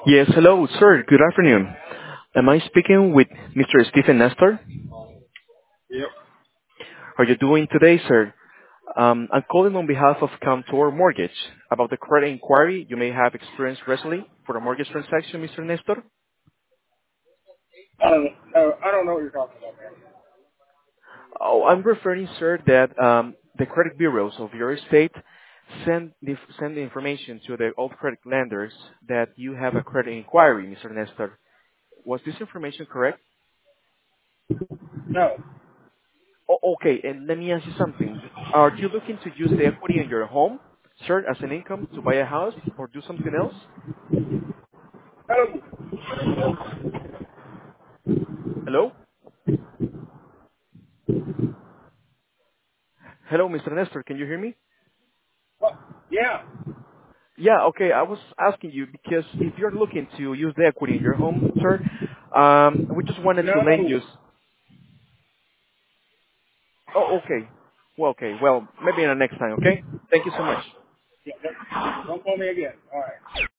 Yes, hello, sir. Good afternoon. Am I speaking with Mr. Stephen Nestor? Yep. How are you doing today, sir? I'm calling on behalf of Contour Mortgage about the credit inquiry you may have experienced recently for a mortgage transaction, Mr. Nestor. I don't know what you're talking about, man. Oh, I'm referring, sir, that the credit bureaus of your state send the information to the old credit lenders that you have a credit inquiry, Mr. Nestor. Was this information correct? No. Okay, and let me ask you something. Are you looking to use the equity in your home, sir, as an income to buy a house or do something else? Oh, Hello? Hello, Mr. Nestor, can you hear me? what? Yeah. Yeah, okay, I was asking you because if you're looking to use the equity in your home, sir, we just wanted to No. lend you... Oh, okay. Well, maybe in the next time, okay? Thank you so much. Yeah, don't call me again. All right.